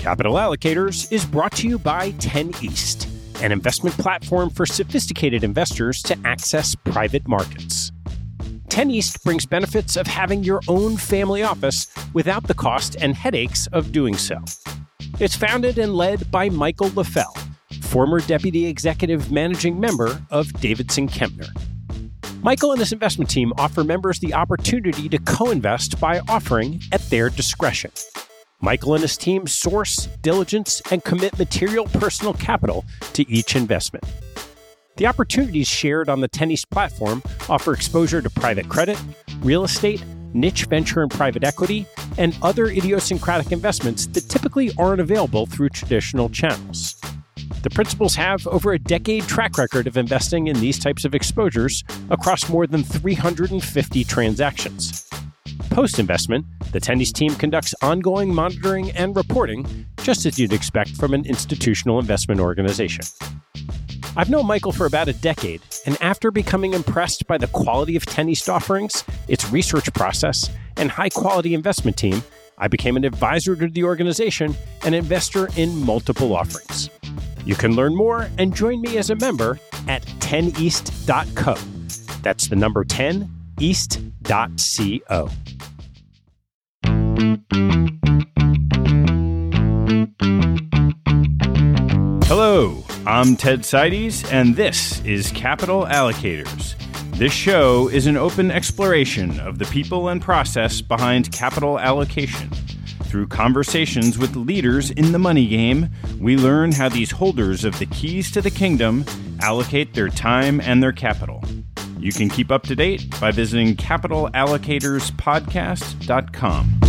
Capital Allocators is brought to you by 10 East, an investment platform for sophisticated investors to access private markets. 10 East brings benefits of having your own family office without the cost and headaches of doing so. It's founded and led by Michael LaFell, former Deputy Executive Managing Member of Davidson Kempner. Michael and his investment team offer members the opportunity to co-invest by offering at their discretion. Michael and his team source, diligence, and commit material personal capital to each investment. The opportunities shared on the 10 East platform offer exposure to private credit, real estate, niche venture and private equity, and other idiosyncratic investments that typically aren't available through traditional channels. The principals have over a decade track record of investing in these types of exposures across more than 350 transactions. Post-investment, the 10 East team conducts ongoing monitoring and reporting, just as you'd expect from an institutional investment organization. I've known Michael for about a decade, and after becoming impressed by the quality of 10 East offerings, its research process, and high-quality investment team, I became an advisor to the organization and investor in multiple offerings. You can learn more and join me as a member at 10east.co. That's the number 10, east.co. Hello, I'm Ted Seides, and this is Capital Allocators. This show is an open exploration of the people and process behind capital allocation. Through conversations with leaders in the money game, we learn how these holders of the keys to the kingdom allocate their time and their capital. You can keep up to date by visiting capitalallocatorspodcast.com.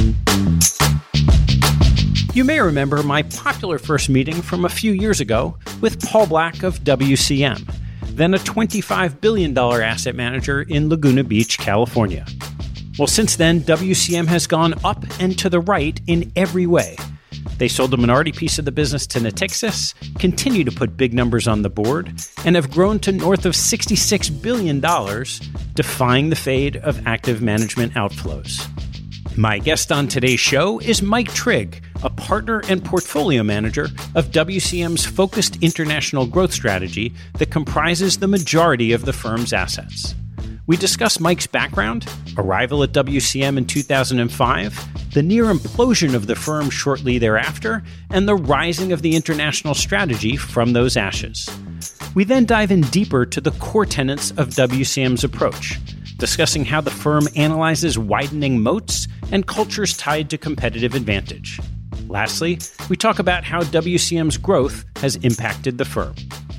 You may remember my popular first meeting from a few years ago with Paul Black of WCM, then a $25 billion asset manager in Laguna Beach, California. Well, since then, WCM has gone up and to the right in every way. They sold a minority piece of the business to Natixis, continue to put big numbers on the board, and have grown to north of $66 billion, defying the fade of active management outflows. My guest on today's show is Mike Trigg, a partner and portfolio manager of WCM's focused international growth strategy that comprises the majority of the firm's assets. We discuss Mike's background, arrival at WCM in 2005, the near implosion of the firm shortly thereafter, and the rising of the international strategy from those ashes. We then dive in deeper to the core tenets of WCM's approach, discussing how the firm analyzes widening moats and cultures tied to competitive advantage. Lastly, we talk about how WCM's growth has impacted the firm.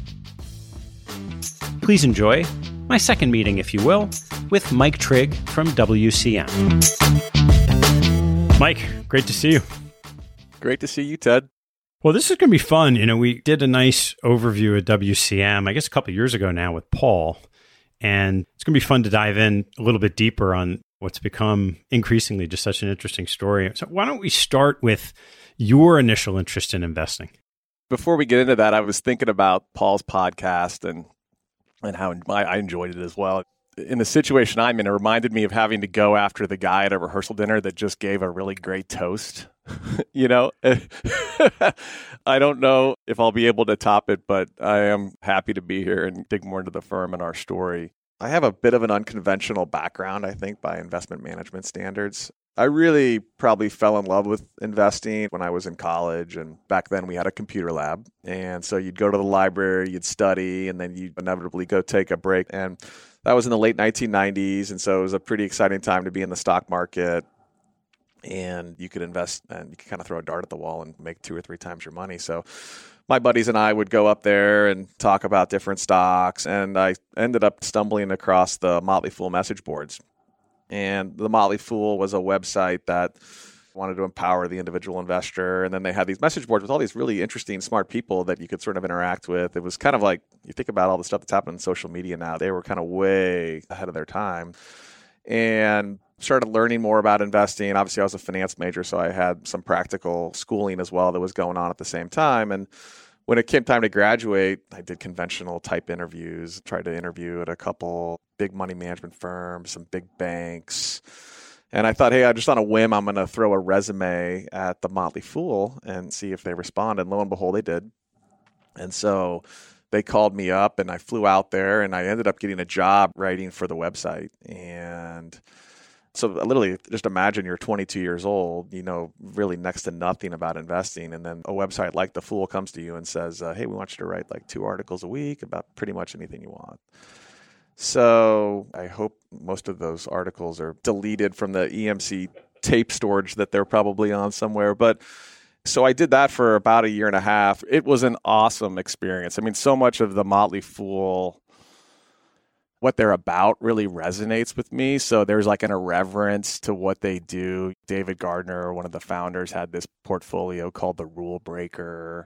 Please enjoy my second meeting, if you will, with Mike Trigg from WCM. Mike, great to see you. Great to see you, Ted. Well, this is going to be fun. You know, we did a nice overview at WCM, I guess a couple of years ago now with Paul, and it's going to be fun to dive in a little bit deeper on what's become increasingly just such an interesting story. So why don't we start with your initial interest in investing? Before we get into that, I was thinking about Paul's podcast and how I enjoyed it as well. In the situation I'm in, it reminded me of having to go after the guy at a rehearsal dinner that just gave a really great toast. You know, I don't know if I'll be able to top it, but I am happy to be here and dig more into the firm and our story. I have a bit of an unconventional background, I think, by investment management standards. I really probably fell in love with investing when I was in college, and back then we had a computer lab, and so you'd go to the library, you'd study, and then you'd inevitably go take a break, and that was in the late 1990s, and so it was a pretty exciting time to be in the stock market, and you could invest, and you could kind of throw a dart at the wall and make 2 or 3 times your money. So my buddies and I would go up there and talk about different stocks, and I ended up stumbling across the Motley Fool message boards. And the Motley Fool was a website that wanted to empower the individual investor. And then they had these message boards with all these really interesting, smart people that you could sort of interact with. It was kind of like, you think about all the stuff that's happening in social media now, they were kind of way ahead of their time. And started learning more about investing. Obviously, I was a finance major, so I had some practical schooling as well that was going on at the same time. And when it came time to graduate, I did conventional type interviews, tried to interview at a couple big money management firms, some big banks, And I thought, hey, just on a whim, I'm going to throw a resume at the Motley Fool and see if they respond. And lo and behold, they did. And so they called me up and I flew out there and I ended up getting a job writing for the website. And so literally just imagine you're 22 years old, you know, really next to nothing about investing. And then a website like The Fool comes to you and says, hey, we want you to write like 2 articles a week about pretty much anything you want. So I hope most of those articles are deleted from the EMC tape storage that they're probably on somewhere. But so I did that for about 1.5 years. It was an awesome experience. I mean, so much of the Motley Fool, what they're about really resonates with me. So there's like an irreverence to what they do. David Gardner, one of the founders, had this portfolio called The Rule Breaker.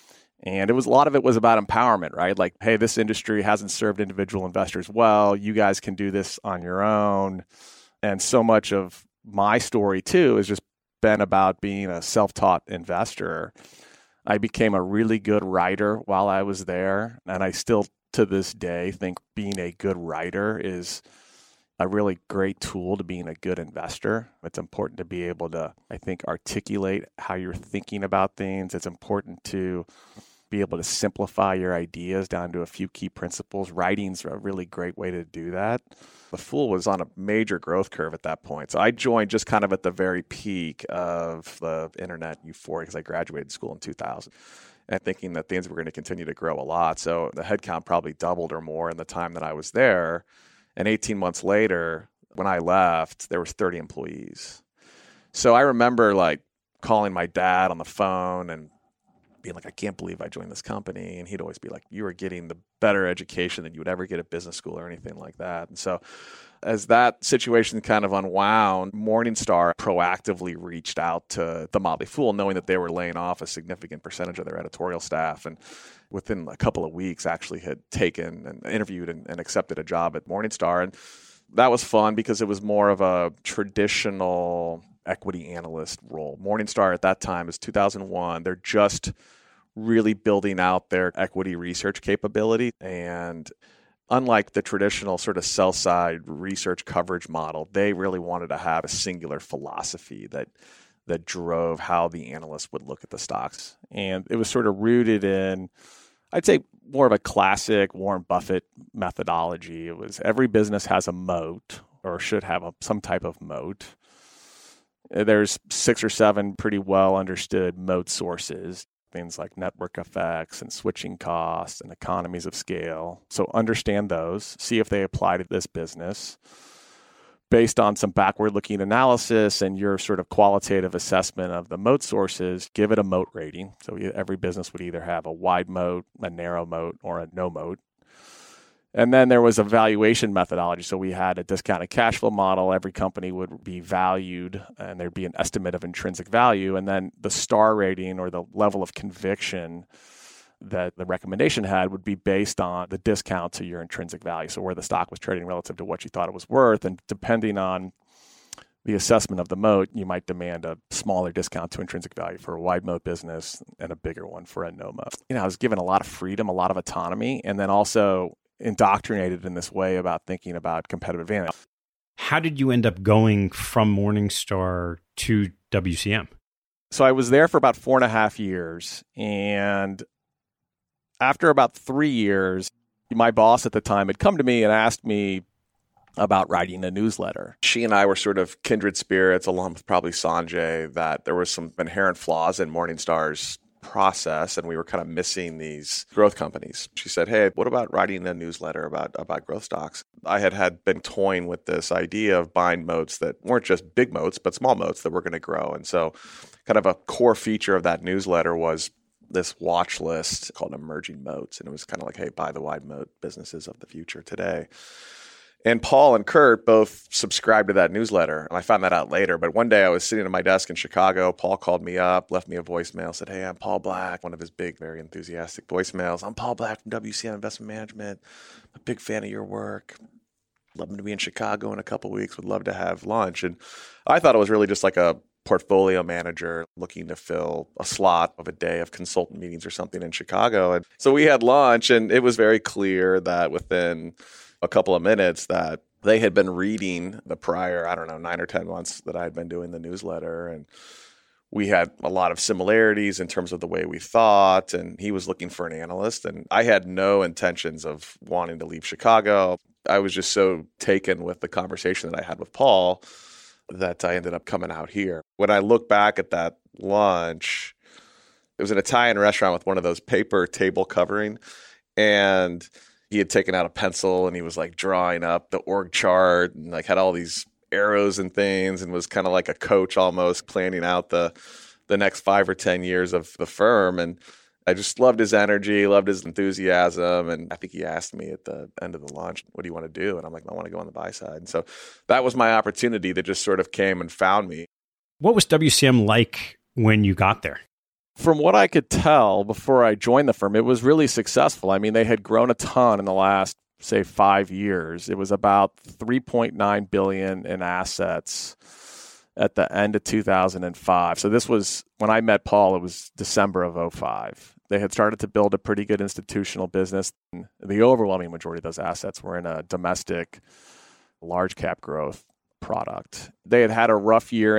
And a lot of it was about empowerment, right? Like, hey, this industry hasn't served individual investors well. You guys can do this on your own. And so much of my story, too, has just been about being a self-taught investor. I became a really good writer while I was there. And I still, to this day, think being a good writer is a really great tool to being a good investor. It's important to be able to, I think, articulate how you're thinking about things. It's important to be able to simplify your ideas down to a few key principles. Writing's a really great way to do that. The Fool was on a major growth curve at that point. So I joined just kind of at the very peak of the internet euphoria because I graduated school in 2000 and thinking that things were going to continue to grow a lot. So the headcount probably doubled or more in the time that I was there. And 18 months later, when I left, there was 30 employees. So I remember like calling my dad on the phone and being like, I can't believe I joined this company. And he'd always be like, you are getting the better education than you would ever get at business school or anything like that. And so as that situation kind of unwound, Morningstar proactively reached out to the Motley Fool, knowing that they were laying off a significant percentage of their editorial staff. And within a couple of weeks, actually had taken and interviewed and accepted a job at Morningstar. And that was fun because it was more of a traditional equity analyst role. Morningstar at that time is 2001. They're just really building out their equity research capability. And unlike the traditional sort of sell-side research coverage model, they really wanted to have a singular philosophy that drove how the analysts would look at the stocks. And it was sort of rooted in, I'd say, more of a classic Warren Buffett methodology. It was every business has a moat or should have some type of moat. There's 6 or 7 pretty well understood moat sources, things like network effects and switching costs and economies of scale. So understand those, see if they apply to this business. Based on some backward-looking analysis and your sort of qualitative assessment of the moat sources, give it a moat rating. So every business would either have a wide moat, a narrow moat, or a no moat. And then there was a valuation methodology. So we had a discounted cash flow model. Every company would be valued, and there'd be an estimate of intrinsic value. And then the star rating or the level of conviction that the recommendation had would be based on the discount to your intrinsic value. So where the stock was trading relative to what you thought it was worth. And depending on the assessment of the moat, you might demand a smaller discount to intrinsic value for a wide moat business and a bigger one for a no moat. I was given a lot of freedom, a lot of autonomy, and then also indoctrinated in this way about thinking about competitive advantage. How did you end up going from Morningstar to WCM? So I was there for about 4.5 years. And after about 3 years, my boss at the time had come to me and asked me about writing a newsletter. She and I were sort of kindred spirits, along with probably Sanjay, that there was some inherent flaws in Morningstar's process, and we were kind of missing these growth companies. She said, hey, what about writing a newsletter about growth stocks? I had been toying with this idea of buying moats that weren't just big moats, but small moats that were going to grow. And so kind of a core feature of that newsletter was this watch list called Emerging Moats. And it was kind of like, hey, buy the wide moat businesses of the future today. And Paul and Kurt both subscribed to that newsletter. And I found that out later. But one day I was sitting at my desk in Chicago. Paul called me up, left me a voicemail, said, hey, I'm Paul Black, one of his big, very enthusiastic voicemails. I'm Paul Black from WCM Investment Management. I'm a big fan of your work. Love to be in Chicago in a couple of weeks. Would love to have lunch. And I thought it was really just like a portfolio manager looking to fill a slot of a day of consultant meetings or something in Chicago. And so we had lunch, and it was very clear that within a couple of minutes that they had been reading the prior, 9 or 10 months that I had been doing the newsletter. And we had a lot of similarities in terms of the way we thought. And he was looking for an analyst. And I had no intentions of wanting to leave Chicago. I was just so taken with the conversation that I had with Paul that I ended up coming out here. When I look back at that lunch, it was an Italian restaurant with one of those paper table covering. And he had taken out a pencil and he was like drawing up the org chart and like had all these arrows and things and was kind of like a coach almost planning out the next 5 or 10 years of the firm. And I just loved his energy, loved his enthusiasm. And I think he asked me at the end of the lunch, what do you want to do? And I'm like, I want to go on the buy side. And so that was my opportunity that just sort of came and found me. What was WCM like when you got there? From what I could tell before I joined the firm, it was really successful. I mean, they had grown a ton in the last, say, 5 years. It was about $3.9 billion in assets at the end of 2005. So this was, when I met Paul, it was December of 2005. They had started to build a pretty good institutional business. The overwhelming majority of those assets were in a domestic large cap growth product. They had had a rough year in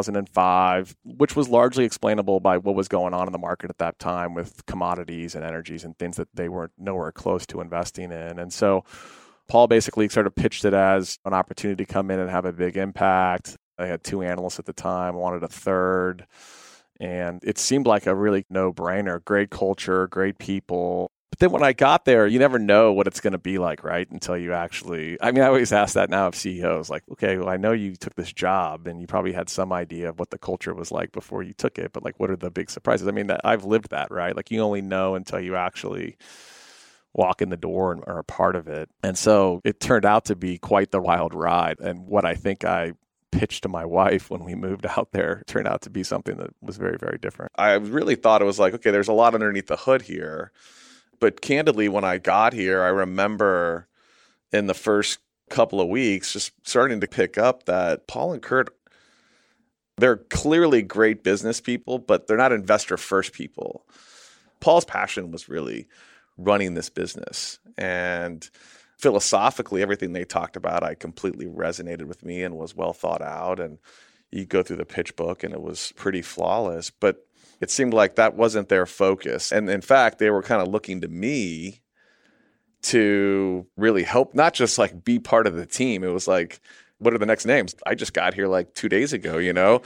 2005, which was largely explainable by what was going on in the market at that time with commodities and energies and things that they weren't nowhere close to investing in. And so Paul basically sort of pitched it as an opportunity to come in and have a big impact. They had 2 analysts at the time, wanted a third. And it seemed like a really no-brainer. Great culture, great people. But then when I got there, you never know what it's going to be like, right? Until you actually, I always ask that now of CEOs, like, okay, well, I know you took this job and you probably had some idea of what the culture was like before you took it, but like, what are the big surprises? I've lived that, right? Like you only know until you actually walk in the door and are a part of it. And so it turned out to be quite the wild ride. And what I think I pitched to my wife when we moved out there turned out to be something that was very, very different. I really thought it was like, okay, there's a lot underneath the hood here. But candidly, when I got here, I remember in the first couple of weeks just starting to pick up that Paul and Kurt, they're clearly great business people, but they're not investor-first people. Paul's passion was really running this business. And philosophically, everything they talked about, I completely resonated with me and was well thought out. And you go through the pitch book and it was pretty flawless. But it seemed like that wasn't their focus. And in fact, they were kind of looking to me to really help, not just like be part of the team. It was like, what are the next names? I just got here like 2 days ago, you know?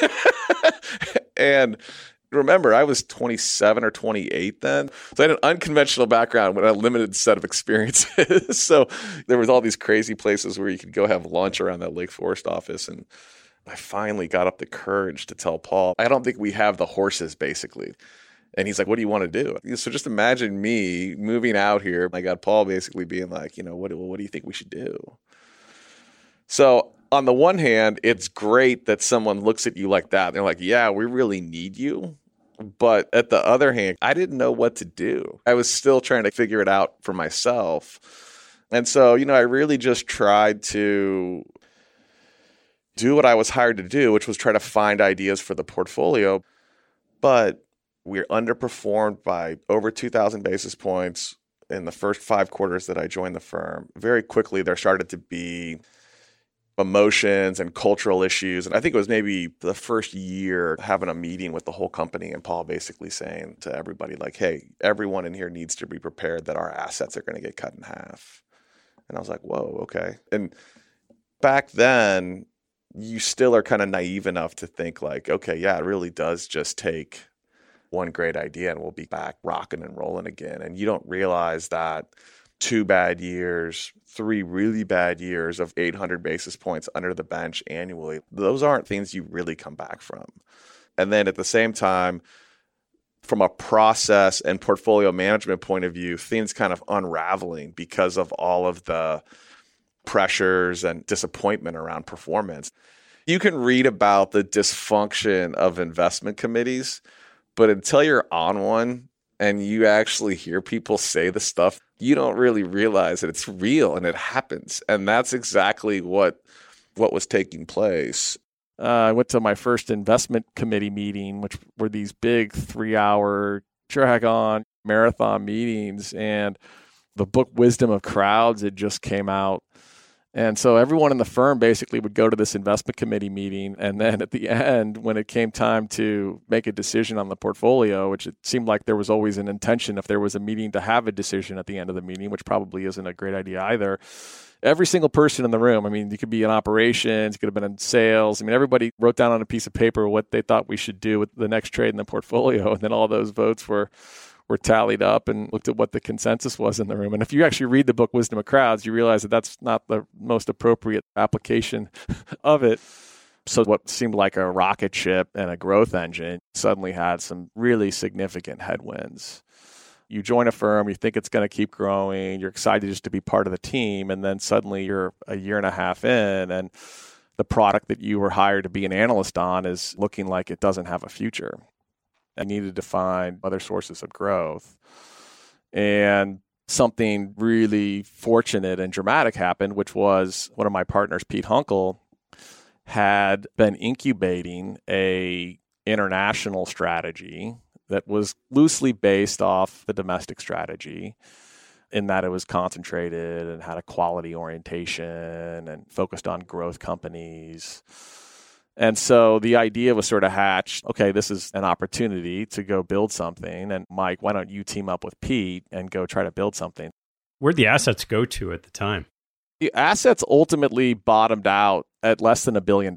And remember, I was 27 or 28 then. So I had an unconventional background with a limited set of experiences. So there was all these crazy places where you could go have lunch around that Lake Forest office. And I finally got up the courage to tell Paul, I don't think we have the horses, basically. And he's like, what do you want to do? So just imagine me moving out here. I got Paul basically being like, what do you think we should do? So on the one hand, it's great that someone looks at you like that. They're like, yeah, we really need you. But at the other hand, I didn't know what to do. I was still trying to figure it out for myself. And so, I really just tried to do what I was hired to do, which was try to find ideas for the portfolio. But we're underperformed by over 2,000 basis points in the first 5 quarters that I joined the firm. Very quickly, there started to be emotions and cultural issues. And I think it was maybe the first year having a meeting with the whole company and Paul basically saying to everybody like, hey, everyone in here needs to be prepared that our assets are going to get cut in half. And I was like, whoa, okay. And back then, you still are kind of naive enough to think like, okay, yeah, it really does just take one great idea and we'll be back rocking and rolling again. And you don't realize that 2 bad years, 3 really bad years of 800 basis points under the bench annually, those aren't things you really come back from. And then at the same time, from a process and portfolio management point of view, things kind of unraveling because of all of the pressures and disappointment around performance. You can read about the dysfunction of investment committees, but until you're on one and you actually hear people say the stuff, you don't really realize that it's real and it happens. And that's exactly what was taking place. I went to my first investment committee meeting, which were these big 3-hour drag-on marathon meetings. And the book Wisdom of Crowds had just came out. And so everyone in the firm basically would go to this investment committee meeting. And then at the end, when it came time to make a decision on the portfolio, which it seemed like there was always an intention if there was a meeting to have a decision at the end of the meeting, which probably isn't a great idea either. Every single person in the room, I mean, you could be in operations, you could have been in sales. I mean, everybody wrote down on a piece of paper what they thought we should do with the next trade in the portfolio. And then all those votes were tallied up and looked at what the consensus was in the room. And if you actually read the book Wisdom of Crowds, you realize that that's not the most appropriate application of it. So what seemed like a rocket ship and a growth engine suddenly had some really significant headwinds. You join a firm, you think it's going to keep growing, you're excited just to be part of the team, and then suddenly you're a year and a half in, and the product that you were hired to be an analyst on is looking like it doesn't have a future. I needed to find other sources of growth. And something really fortunate and dramatic happened, which was one of my partners, Pete Hunkel, had been incubating a international strategy that was loosely based off the domestic strategy, in that it was concentrated and had a quality orientation and focused on growth companies. And so the idea was sort of hatched, okay, this is an opportunity to go build something. And Mike, why don't you team up with Pete and go try to build something? Where'd the assets go to at the time? The assets ultimately bottomed out at less than $1 billion.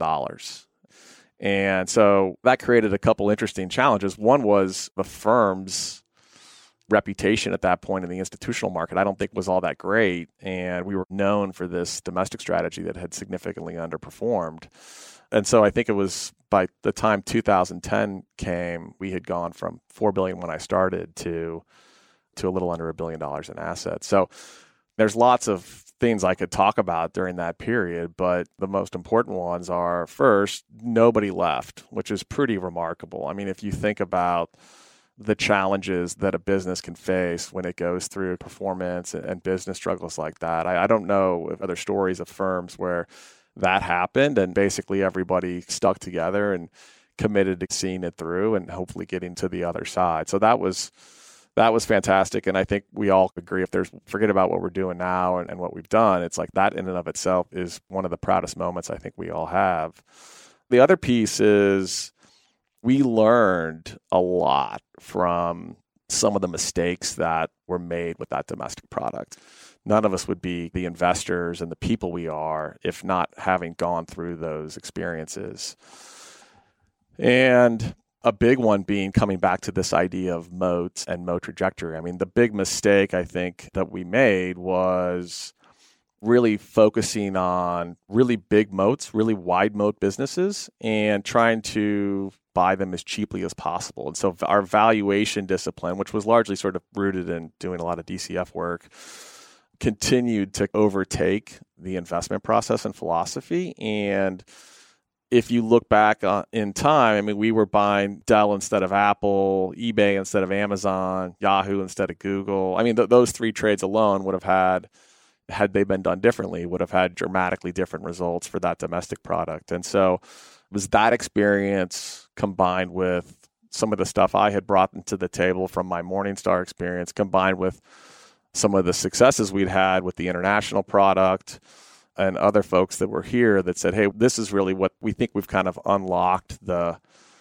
And so that created a couple interesting challenges. One was the firm's reputation at that point in the institutional market, I don't think was all that great. And we were known for this domestic strategy that had significantly underperformed. And so I think it was by the time 2010 came, we had gone from $4 billion when I started to a little under $1 billion in assets. So there's lots of things I could talk about during that period, but the most important ones are, first, nobody left, which is pretty remarkable. I mean, if you think about the challenges that a business can face when it goes through performance and business struggles like that, I don't know of other stories of firms where that happened and basically everybody stuck together and committed to seeing it through and hopefully getting to the other side. So that was fantastic. And I think we all agree, forget about what we're doing now and what we've done, it's like that in and of itself is one of the proudest moments I think we all have. The other piece is we learned a lot from some of the mistakes that were made with that domestic product. None of us would be the investors and the people we are if not having gone through those experiences. And a big one being coming back to this idea of moats and moat trajectory. I mean, the big mistake I think that we made was really focusing on really big moats, really wide moat businesses, and trying to buy them as cheaply as possible. And so our valuation discipline, which was largely sort of rooted in doing a lot of DCF work, continued to overtake the investment process and philosophy. And if you look back in time, I mean, we were buying Dell instead of Apple, eBay instead of Amazon, Yahoo instead of Google. I mean, those three trades alone would have had they been done differently, would have had dramatically different results for that domestic product. And so it was that experience combined with some of the stuff I had brought into the table from my Morningstar experience, combined with some of the successes we'd had with the international product and other folks that were here that said, hey, this is really what we think we've kind of unlocked the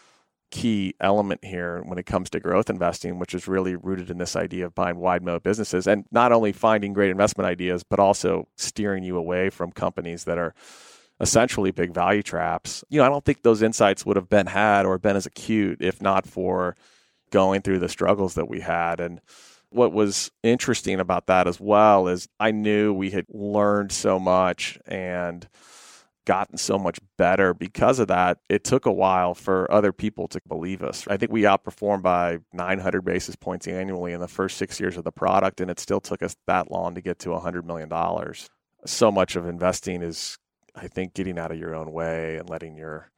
key element here when it comes to growth investing, which is really rooted in this idea of buying wide moat businesses and not only finding great investment ideas, but also steering you away from companies that are essentially big value traps. You know, I don't think those insights would have been had or been as acute if not for going through the struggles that we had. And what was interesting about that as well is I knew we had learned so much and gotten so much better because of that. It took a while for other people to believe us. I think we outperformed by 900 basis points annually in the first 6 years of the product, and it still took us that long to get to $100 million. So much of investing is, I think, getting out of your own way and letting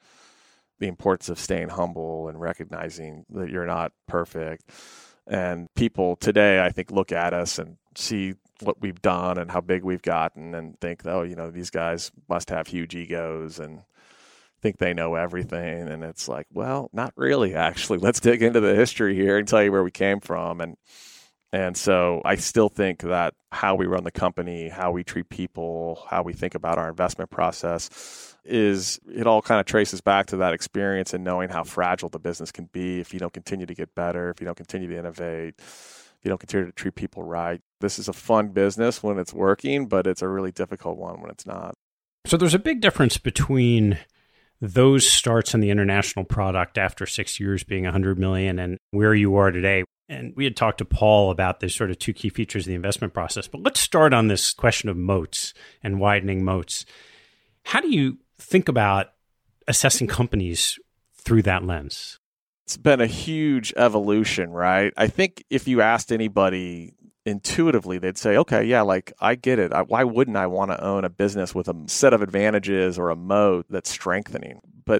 the importance of staying humble and recognizing that you're not perfect. And people today, I think, look at us and see what we've done and how big we've gotten and think, oh, you know, these guys must have huge egos and think they know everything. And it's like, well, not really, actually. Let's dig into the history here and tell you where we came from. And And so I still think that how we run the company, how we treat people, how we think about our investment process it all kind of traces back to that experience and knowing how fragile the business can be if you don't continue to get better, if you don't continue to innovate, if you don't continue to treat people right. This is a fun business when it's working, but it's a really difficult one when it's not. So there's a big difference between those starts in the international product after 6 years being 100 million and where you are today. And we had talked to Paul about the sort of two key features of the investment process. But let's start on this question of moats and widening moats. How do you think about assessing companies through that lens? It's been a huge evolution, right? I think if you asked anybody intuitively, they'd say, okay, yeah, like I get it. Why wouldn't I want to own a business with a set of advantages or a moat that's strengthening? But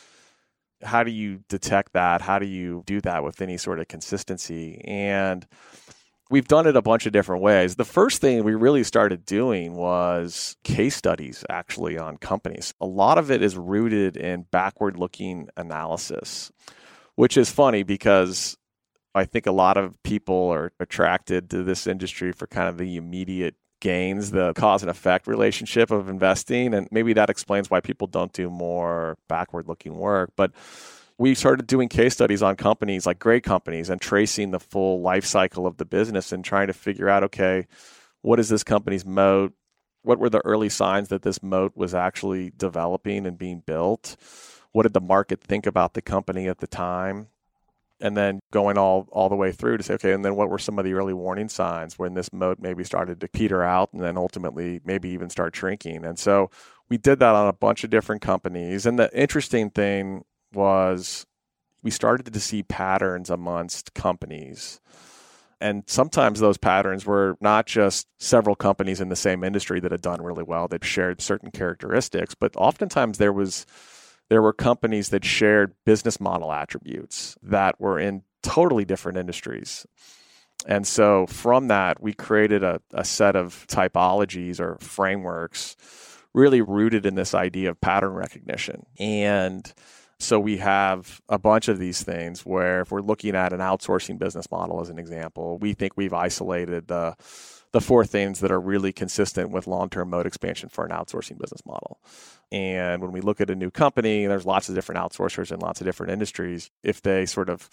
how do you detect that? How do you do that with any sort of consistency? And we've done it a bunch of different ways. The first thing we really started doing was case studies actually on companies. A lot of it is rooted in backward-looking analysis, which is funny because I think a lot of people are attracted to this industry for kind of the immediate gains, the cause and effect relationship of investing. And maybe that explains why people don't do more backward-looking work. But we started doing case studies on companies, like great companies, and tracing the full life cycle of the business and trying to figure out, okay, what is this company's moat? What were the early signs that this moat was actually developing and being built? What did the market think about the company at the time? And then going all the way through to say, okay, and then what were some of the early warning signs when this moat maybe started to peter out and then ultimately maybe even start shrinking? And so we did that on a bunch of different companies. And the interesting thing was we started to see patterns amongst companies. And sometimes those patterns were not just several companies in the same industry that had done really well, that shared certain characteristics, but oftentimes there were companies that shared business model attributes that were in totally different industries. And so from that, we created a set of typologies or frameworks really rooted in this idea of pattern recognition. And so we have a bunch of these things where if we're looking at an outsourcing business model as an example, we think we've isolated the four things that are really consistent with long-term moat expansion for an outsourcing business model. And when we look at a new company, there's lots of different outsourcers in lots of different industries. If they sort of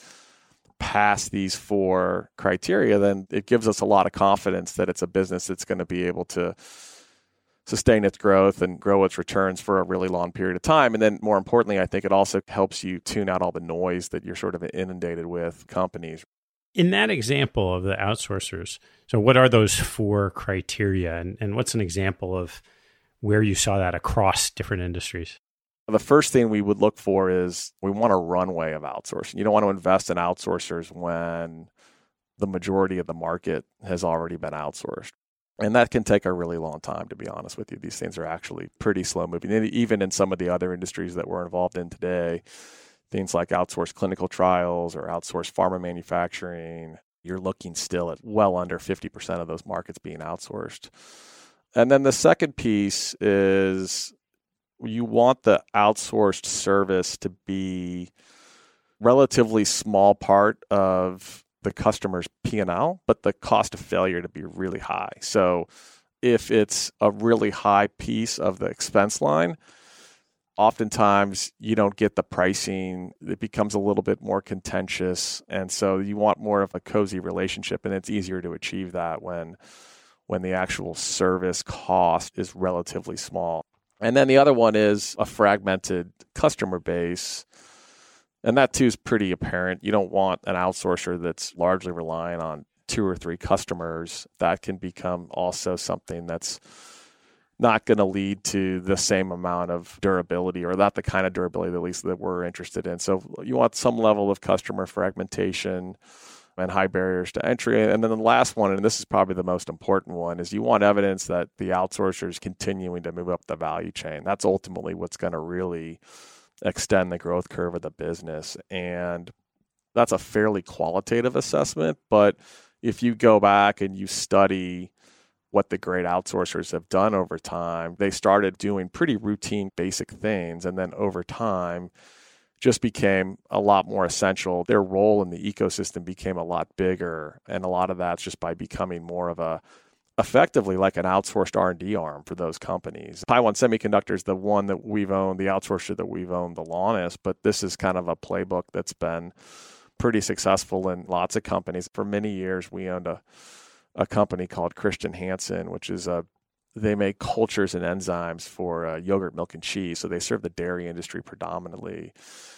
pass these four criteria, then it gives us a lot of confidence that it's a business that's going to be able to sustain its growth and grow its returns for a really long period of time. And then more importantly, I think it also helps you tune out all the noise that you're sort of inundated with companies. In that example of the outsourcers, so what are those four criteria and what's an example of where you saw that across different industries? The first thing we would look for is we want a runway of outsourcing. You don't want to invest in outsourcers when the majority of the market has already been outsourced. And that can take a really long time, to be honest with you. These things are actually pretty slow moving. And even in some of the other industries that we're involved in today, things like outsourced clinical trials or outsourced pharma manufacturing, you're looking still at well under 50% of those markets being outsourced. And then the second piece is you want the outsourced service to be relatively small part of the customer's P&L, but the cost of failure to be really high. So if it's a really high piece of the expense line, oftentimes you don't get the pricing. It becomes a little bit more contentious. And so you want more of a cozy relationship, and it's easier to achieve that when the actual service cost is relatively small. And then the other one is a fragmented customer base. And that too is pretty apparent. You don't want an outsourcer that's largely relying on 2 or 3 customers. That can become also something that's not going to lead to the same amount of durability, or not the kind of durability at least that we're interested in. So you want some level of customer fragmentation and high barriers to entry. And then the last one, and this is probably the most important one, is you want evidence that the outsourcer is continuing to move up the value chain. That's ultimately what's going to really extend the growth curve of the business. And that's a fairly qualitative assessment. But if you go back and you study what the great outsourcers have done over time, they started doing pretty routine, basic things. And then over time, just became a lot more essential. Their role in the ecosystem became a lot bigger, and a lot of that's just by becoming more of effectively like an outsourced R&D arm for those companies. Taiwan Semiconductor is the one that we've owned, the outsourcer that we've owned the longest, but this is kind of a playbook that's been pretty successful in lots of companies. For many years, we owned a company called Christian Hansen, which is they make cultures and enzymes for yogurt, milk, and cheese. So they serve the dairy industry predominantly.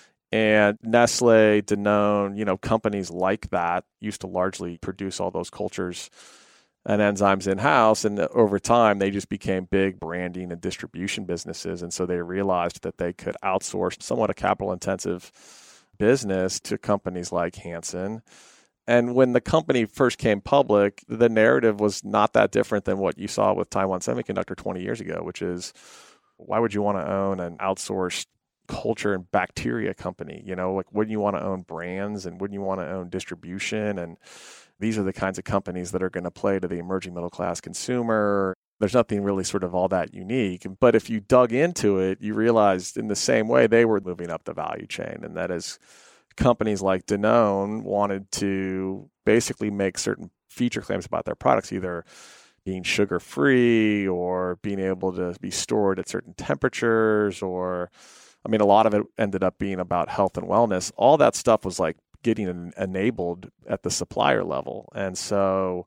And Nestle, Danone, companies like that used to largely produce all those cultures and enzymes in-house. And over time, they just became big branding and distribution businesses. And so they realized that they could outsource somewhat a capital-intensive business to companies like Hansen. And when the company first came public, the narrative was not that different than what you saw with Taiwan Semiconductor 20 years ago, which is, why would you want to own an outsourced culture and bacteria company? Wouldn't you want to own brands, and wouldn't you want to own distribution? And these are the kinds of companies that are going to play to the emerging middle class consumer. There's nothing really sort of all that unique. But if you dug into it, you realized in the same way they were moving up the value chain. And that is, companies like Danone wanted to basically make certain feature claims about their products, either being sugar-free or being able to be stored at certain temperatures, or, a lot of it ended up being about health and wellness. All that stuff was like getting enabled at the supplier level. And so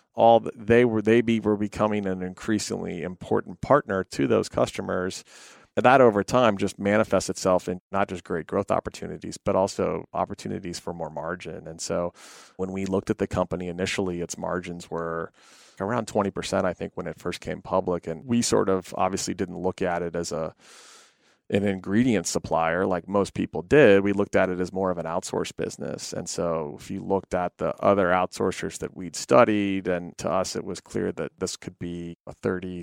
they were becoming an increasingly important partner to those customers. And that over time just manifests itself in not just great growth opportunities, but also opportunities for more margin. And so when we looked at the company initially, its margins were around 20%, I think, when it first came public. And we sort of obviously didn't look at it as an ingredient supplier like most people did. We looked at it as more of an outsourced business. And so if you looked at the other outsourcers that we'd studied, and to us, it was clear that this could be a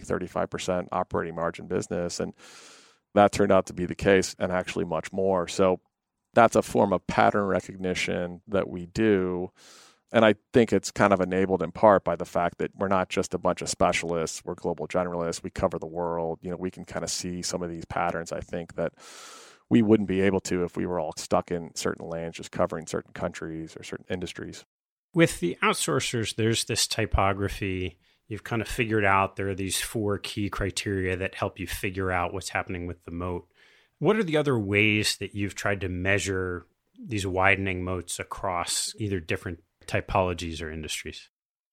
30-35% operating margin business. And that turned out to be the case, and actually much more. So that's a form of pattern recognition that we do. And I think it's kind of enabled in part by the fact that we're not just a bunch of specialists. We're global generalists. We cover the world. We can kind of see some of these patterns, I think, that we wouldn't be able to if we were all stuck in certain lanes, just covering certain countries or certain industries. With the outsourcers, there's this typography. You've kind of figured out there are these 4 key criteria that help you figure out what's happening with the moat. What are the other ways that you've tried to measure these widening moats across either different typologies or industries?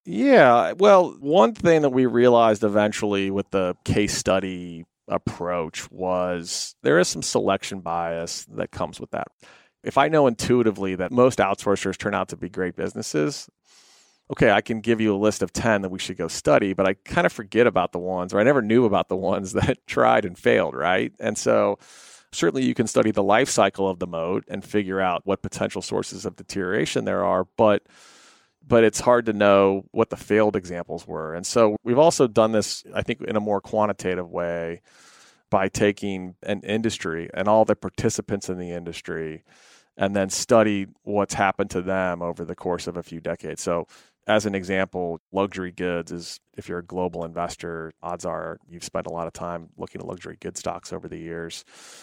Yeah, well, one thing that we realized eventually with the case study approach was there is some selection bias that comes with that. If I know intuitively that most outsourcers turn out to be great businesses, okay, I can give you a list of 10 that we should go study, but I kind of forget about the ones, or I never knew about the ones that tried and failed, right? And so certainly you can study the life cycle of the moat and figure out what potential sources of deterioration there are, but it's hard to know what the failed examples were. And so we've also done this, I think, in a more quantitative way by taking an industry and all the participants in the industry and then study what's happened to them over the course of a few decades. So as an example, luxury goods is, if you're a global investor, odds are you've spent a lot of time looking at luxury goods stocks over the years.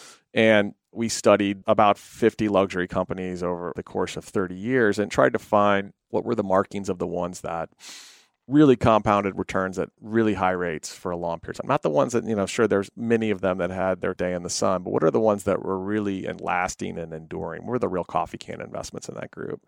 And we studied about 50 luxury companies over the course of 30 years and tried to find what were the markings of the ones that really compounded returns at really high rates for a long period of time. Not the ones that, sure, there's many of them that had their day in the sun, but what are the ones that were really lasting and enduring? What were the real coffee can investments in that group?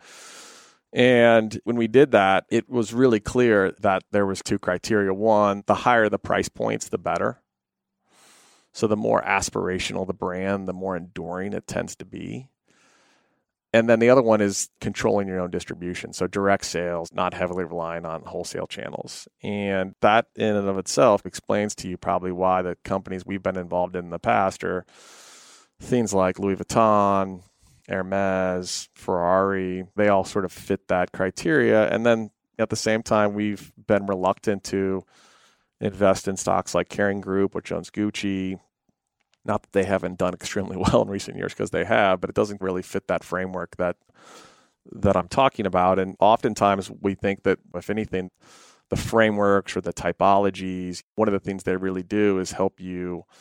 And when we did that, it was really clear that there was 2 criteria. One, the higher the price points, the better. So the more aspirational the brand, the more enduring it tends to be. And then the other one is controlling your own distribution. So direct sales, not heavily relying on wholesale channels. And that in and of itself explains to you probably why the companies we've been involved in the past are things like Louis Vuitton, Hermes, Ferrari. They all sort of fit that criteria. And then at the same time, we've been reluctant to invest in stocks like Kering Group or Jones Gucci. Not that they haven't done extremely well in recent years, because they have, but it doesn't really fit that framework that I'm talking about. And oftentimes we think that, if anything, the frameworks or the typologies, one of the things they really do is help you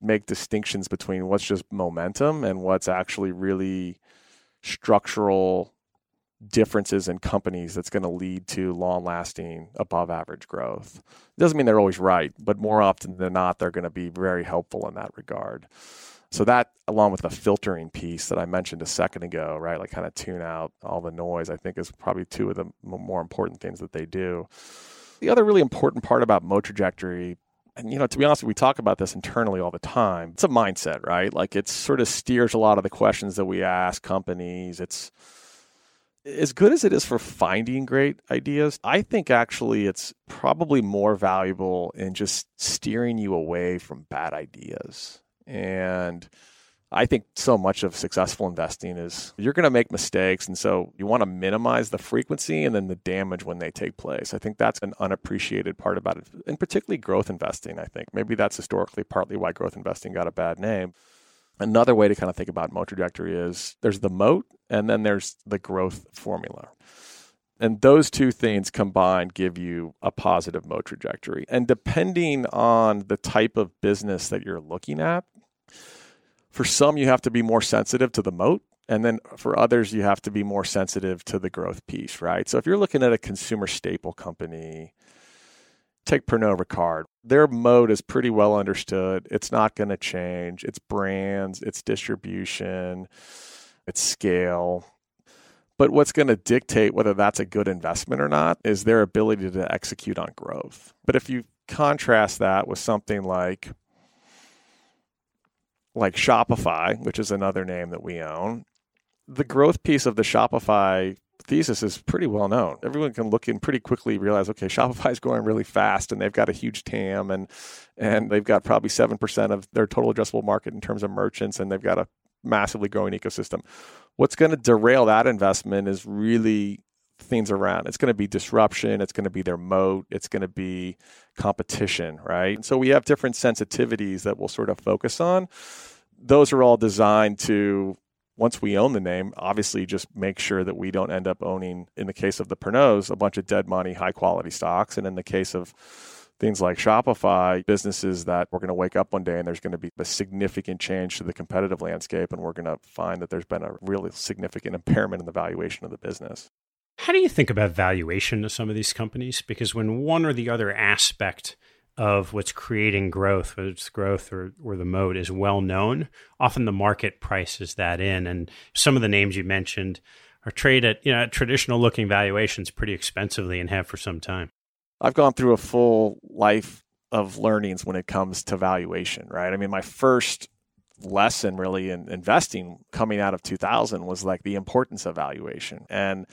make distinctions between what's just momentum and what's actually really structural differences in companies that's going to lead to long-lasting, above-average growth. It doesn't mean they're always right, but more often than not, they're going to be very helpful in that regard. So that, along with the filtering piece that I mentioned a second ago, right, like kind of tune out all the noise, I think is probably two of the more important things that they do. The other really important part about Moat Trajectory, and, to be honest, we talk about this internally all the time. It's a mindset, right? Like it sort of steers a lot of the questions that we ask companies. It's as good as it is for finding great ideas. I think actually it's probably more valuable in just steering you away from bad ideas. And I think so much of successful investing is you're going to make mistakes. And so you want to minimize the frequency and then the damage when they take place. I think that's an unappreciated part about it, and particularly growth investing, I think. Maybe that's historically partly why growth investing got a bad name. Another way to kind of think about Moat Trajectory is there's the moat and then there's the growth formula. And those two things combined give you a positive Moat Trajectory. And depending on the type of business that you're looking at, for some, you have to be more sensitive to the moat. And then for others, you have to be more sensitive to the growth piece, right? So if you're looking at a consumer staple company, take Pernod Ricard. Their moat is pretty well understood. It's not going to change. It's brands, it's distribution, it's scale. But what's going to dictate whether that's a good investment or not is their ability to execute on growth. But if you contrast that with something like Shopify, which is another name that we own, the growth piece of the Shopify thesis is pretty well known. Everyone can look and pretty quickly realize, okay, Shopify is growing really fast and they've got a huge TAM and they've got probably 7% of their total addressable market in terms of merchants, and they've got a massively growing ecosystem. What's going to derail that investment is really things around. It's going to be disruption. It's going to be their moat. It's going to be competition, right? And so we have different sensitivities that we'll sort of focus on. Those are all designed to, once we own the name, obviously just make sure that we don't end up owning, in the case of the Pernods, a bunch of dead money, high quality stocks. And in the case of things like Shopify, businesses that we're going to wake up one day and there's going to be a significant change to the competitive landscape, and we're going to find that there's been a really significant impairment in the valuation of the business. How do you think about valuation of some of these companies? Because when one or the other aspect of what's creating growth, whether it's growth or the moat, is well known, often the market prices that in. And some of the names you mentioned are traded at traditional looking valuations pretty expensively and have for some time. I've gone through a full life of learnings when it comes to valuation, right? I mean, my first lesson really in investing coming out of 2000 was like the importance of valuation. And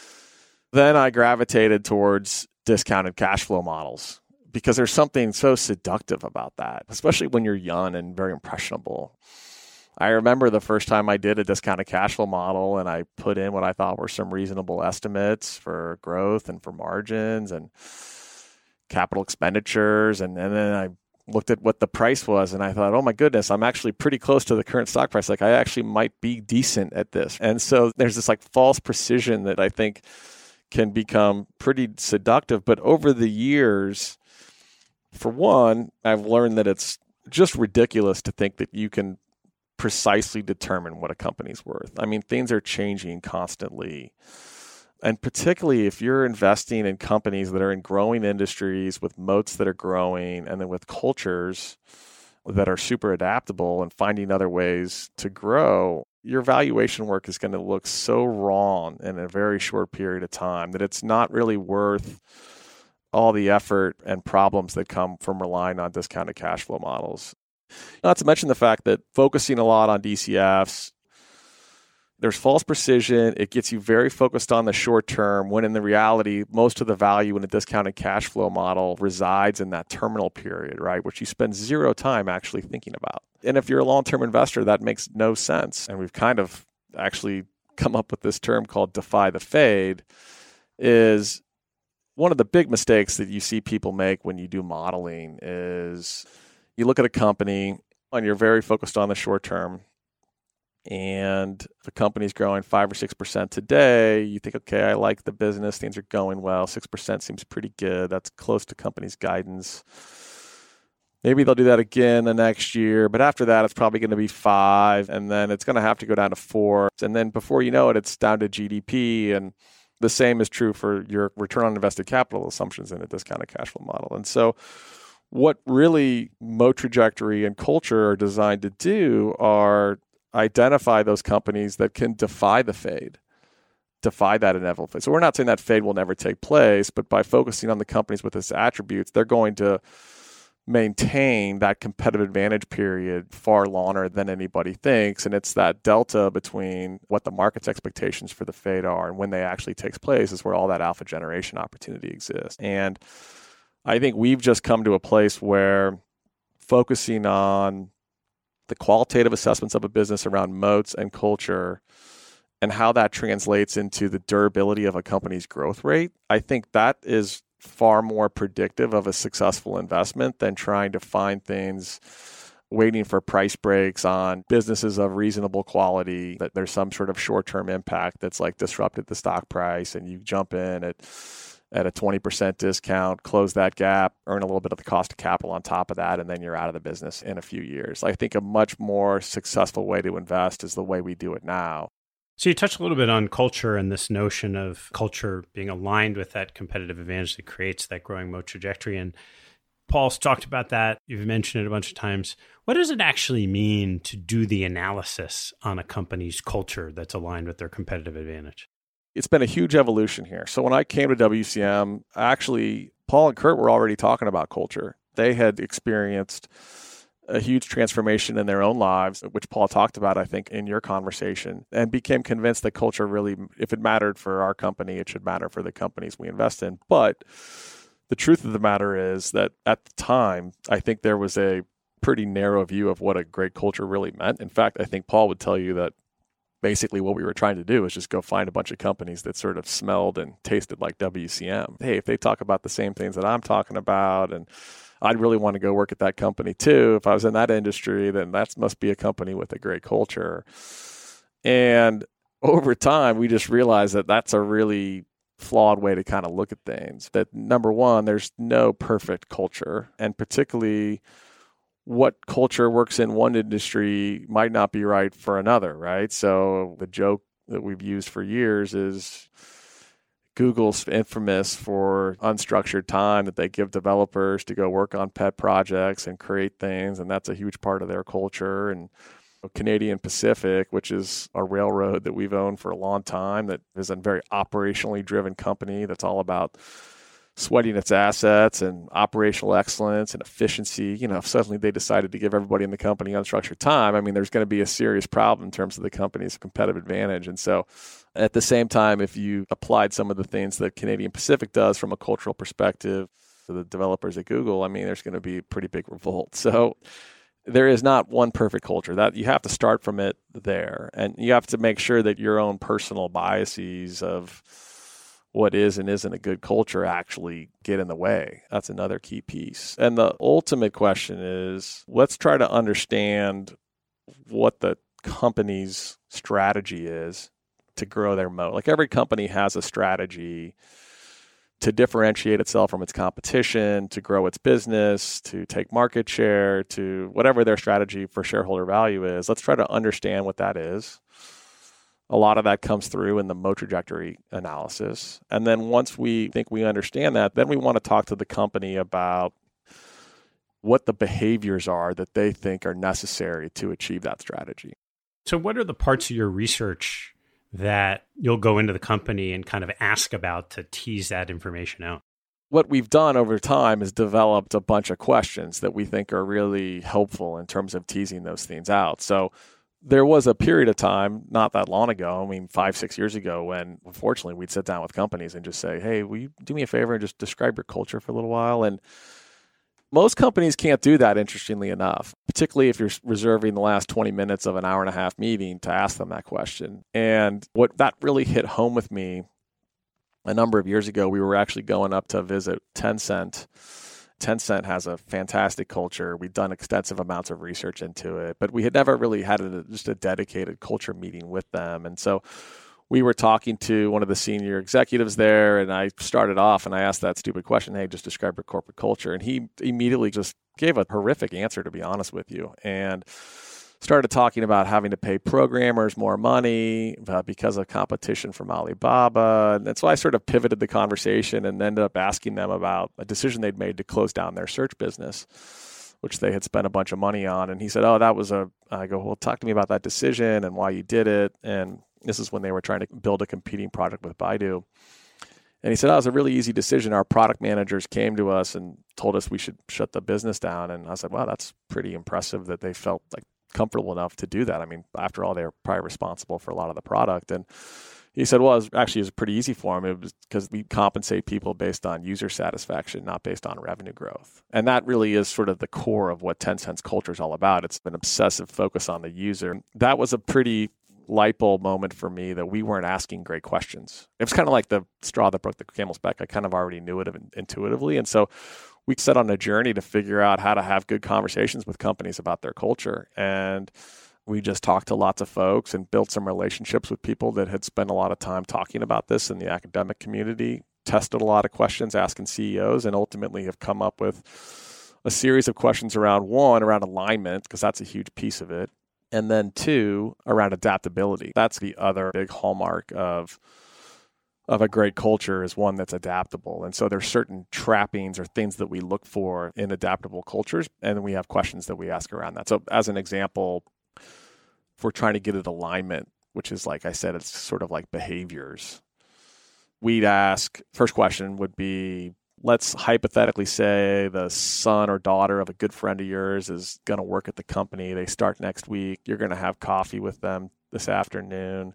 then I gravitated towards discounted cash flow models because there's something so seductive about that, especially when you're young and very impressionable. I remember the first time I did a discounted cash flow model and I put in what I thought were some reasonable estimates for growth and for margins and capital expenditures. And then I looked at what the price was and I thought, oh my goodness, I'm actually pretty close to the current stock price. Like I actually might be decent at this. And so there's this like false precision that I think can become pretty seductive. But over the years, for one, I've learned that it's just ridiculous to think that you can precisely determine what a company's worth. I mean, things are changing constantly. And particularly if you're investing in companies that are in growing industries with moats that are growing and then with cultures that are super adaptable and finding other ways to grow, your valuation work is going to look so wrong in a very short period of time that it's not really worth all the effort and problems that come from relying on discounted cash flow models. Not to mention the fact that focusing a lot on DCFs, there's false precision. It gets you very focused on the short term when in the reality, most of the value in a discounted cash flow model resides in that terminal period, right? Which you spend zero time actually thinking about. And if you're a long-term investor, that makes no sense. And we've kind of actually come up with this term called defy the fade. Is one of the big mistakes that you see people make when you do modeling is you look at a company and you're very focused on the short term. And if a company's growing 5 or 6% today, you think, okay, I like the business. Things are going well. 6% seems pretty good. That's close to company's guidance. Maybe they'll do that again the next year, but after that, it's probably going to be 5, and then it's going to have to go down to 4. And then before you know it, it's down to GDP. And the same is true for your return on invested capital assumptions in a discounted cash flow model. And so what really Moat Trajectory and culture are designed to do are identify those companies that can defy the fade, defy that inevitable fade. So we're not saying that fade will never take place, but by focusing on the companies with its attributes, they're going to maintain that competitive advantage period far longer than anybody thinks. And it's that delta between what the market's expectations for the fade are and when they actually takes place is where all that alpha generation opportunity exists. And I think we've just come to a place where focusing on the qualitative assessments of a business around moats and culture and how that translates into the durability of a company's growth rate, I think that is far more predictive of a successful investment than trying to find things waiting for price breaks on businesses of reasonable quality, that there's some sort of short-term impact that's like disrupted the stock price and you jump in at a 20% discount, close that gap, earn a little bit of the cost of capital on top of that, and then you're out of the business in a few years. I think a much more successful way to invest is the way we do it now. So you touched a little bit on culture and this notion of culture being aligned with that competitive advantage that creates that growing moat trajectory. And Paul's talked about that. You've mentioned it a bunch of times. What does it actually mean to do the analysis on a company's culture that's aligned with their competitive advantage? It's been a huge evolution here. So when I came to WCM, actually, Paul and Kurt were already talking about culture. They had experienced a huge transformation in their own lives, which Paul talked about, I think, in your conversation, and became convinced that culture really, if it mattered for our company, it should matter for the companies we invest in. But the truth of the matter is that at the time, I think there was a pretty narrow view of what a great culture really meant. In fact, I think Paul would tell you that basically what we were trying to do is just go find a bunch of companies that sort of smelled and tasted like WCM. Hey, if they talk about the same things that I'm talking about, and I'd really want to go work at that company too. If I was in that industry, then that must be a company with a great culture. And over time, we just realized that that's a really flawed way to kind of look at things. That number one, there's no perfect culture. And particularly what culture works in one industry might not be right for another, right? So the joke that we've used for years is Google's infamous for unstructured time that they give developers to go work on pet projects and create things, and that's a huge part of their culture. And Canadian Pacific, which is a railroad that we've owned for a long time, that is a very operationally driven company that's all about sweating its assets and operational excellence and efficiency. You know, if suddenly they decided to give everybody in the company unstructured time, I mean, there's going to be a serious problem in terms of the company's competitive advantage. And so at the same time, if you applied some of the things that Canadian Pacific does from a cultural perspective to the developers at Google, I mean, there's going to be a pretty big revolt. So there is not one perfect culture. That you have to start from it there. And you have to make sure that your own personal biases of what is and isn't a good culture actually get in the way. That's another key piece. And the ultimate question is, let's try to understand what the company's strategy is to grow their moat. Like every company has a strategy to differentiate itself from its competition, to grow its business, to take market share, to whatever their strategy for shareholder value is. Let's try to understand what that is. A lot of that comes through in the moat trajectory analysis. And then once we think we understand that, then we want to talk to the company about what the behaviors are that they think are necessary to achieve that strategy. So what are the parts of your research that you'll go into the company and kind of ask about to tease that information out? What we've done over time is developed a bunch of questions that we think are really helpful in terms of teasing those things out. So there was a period of time not that long ago, I mean 5-6 years ago, when unfortunately we'd sit down with companies and just say, hey, will you do me a favor and just describe your culture for a little while? And most companies can't do that, interestingly enough, particularly if you're reserving the last 20 minutes of an hour and a half meeting to ask them that question. And what that really hit home with me a number of years ago, we were actually going up to visit Tencent. Tencent has a fantastic culture. We've done extensive amounts of research into it, but we had never really had just a dedicated culture meeting with them. And so we were talking to one of the senior executives there, and I started off and I asked that stupid question, hey, just describe your corporate culture. And he immediately just gave a horrific answer, to be honest with you, and started talking about having to pay programmers more money because of competition from Alibaba. And so I sort of pivoted the conversation and ended up asking them about a decision they'd made to close down their search business, which they had spent a bunch of money on. And he said, I go, well, talk to me about that decision and why you did it. And this is when they were trying to build a competing product with Baidu. And he said, it was a really easy decision. Our product managers came to us and told us we should shut the business down. And I said, wow, that's pretty impressive that they felt like comfortable enough to do that. I mean, after all, they were probably responsible for a lot of the product. And he said, well, it was pretty easy for him. It was because we compensate people based on user satisfaction, not based on revenue growth. And that really is sort of the core of what Tencent's culture is all about. It's an obsessive focus on the user. That was a pretty light bulb moment for me that we weren't asking great questions. It was kind of like the straw that broke the camel's back. I kind of already knew it intuitively. And so we set on a journey to figure out how to have good conversations with companies about their culture. And we just talked to lots of folks and built some relationships with people that had spent a lot of time talking about this in the academic community, tested a lot of questions, asking CEOs, and ultimately have come up with a series of questions around alignment, because that's a huge piece of it. And then 2, around adaptability. That's the other big hallmark of a great culture, is one that's adaptable. And so there's certain trappings or things that we look for in adaptable cultures, and we have questions that we ask around that. So as an example, if we're trying to get at alignment, which is, like I said, it's sort of like behaviors, we'd ask, first question would be, let's hypothetically say the son or daughter of a good friend of yours is going to work at the company. They start next week. You're going to have coffee with them this afternoon.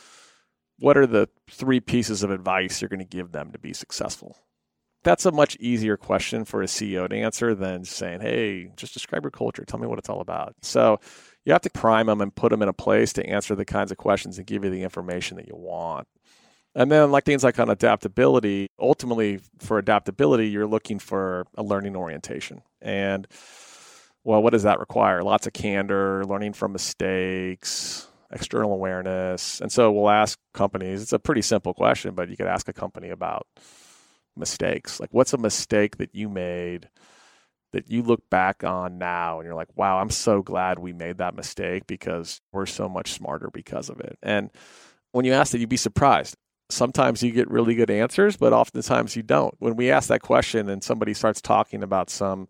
What are the 3 pieces of advice you're going to give them to be successful? That's a much easier question for a CEO to answer than saying, hey, just describe your culture. Tell me what it's all about. So you have to prime them and put them in a place to answer the kinds of questions and give you the information that you want. And then things like on adaptability, ultimately for adaptability, you're looking for a learning orientation. And, well, what does that require? Lots of candor, learning from mistakes, external awareness. And so we'll ask companies, it's a pretty simple question, but you could ask a company about mistakes. Like, what's a mistake that you made that you look back on now and you're like, wow, I'm so glad we made that mistake because we're so much smarter because of it. And when you ask that, you'd be surprised. Sometimes you get really good answers, but oftentimes you don't. When we ask that question and somebody starts talking about some